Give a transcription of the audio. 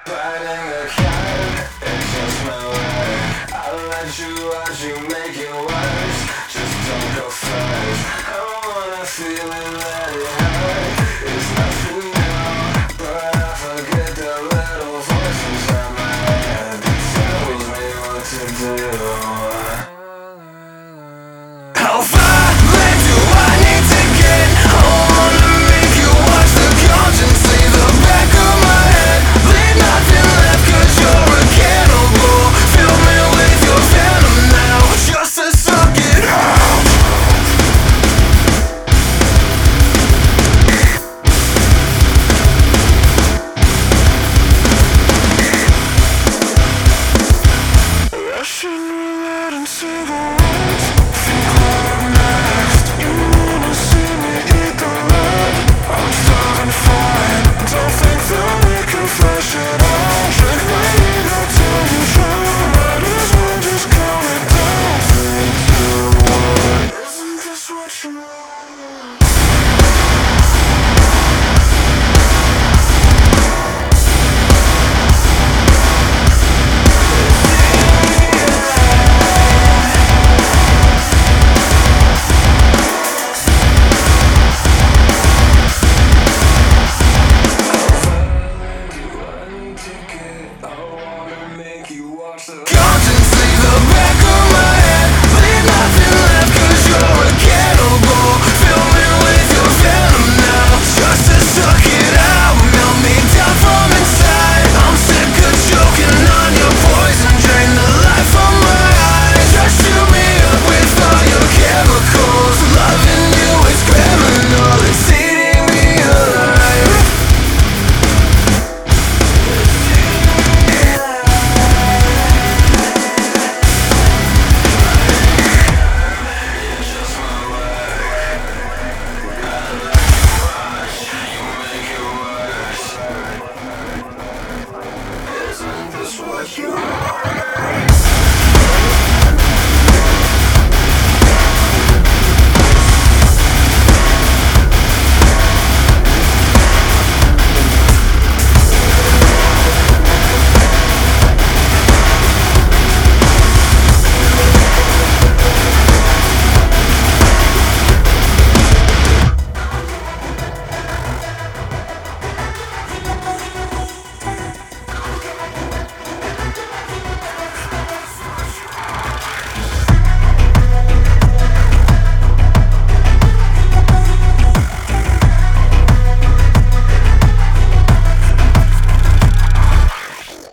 Fighting the current, it's just my work. I'll let you watch you make it worse. Just don't go first. I wanna feel it, let it hurt. It's nothing new, but I forget the little voice inside my head that tells me what to do. How far left do I need to get? I wanna make you watch the conscience leave the back of my head. Leave nothing left 'cause you're a cannibal. Fill me with your venom now, just to suck it out. Russian roulette and cigarettes. Think what I'm next. You wanna see me eat the lead? I'm starting fine. Don't think that we can flesh it out.